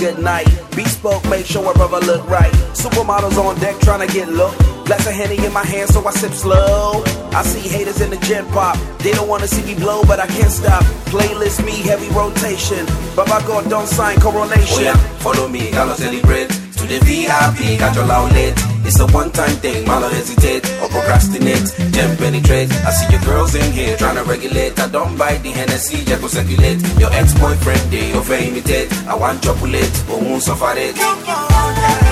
good night. Bespoke, make sure a brother look right. Supermodels on deck trying to get low. Glass of Henny in my hand, so I sip slow. I see haters in the gen pop. They don't wanna see me blow, but I can't stop. Playlist me, heavy rotation. Baba God don't sign coronation. Oh yeah, follow me, I'll celebrate. To the VIP, got your loud late. It's a one-time thing, man, don't hesitate or procrastinate. Gem penetrate. I see your girls in here trying to regulate. I don't buy the Hennessy, just go circulate. Your ex-boyfriend, they over imitate. I want chocolate, but won't suffer it.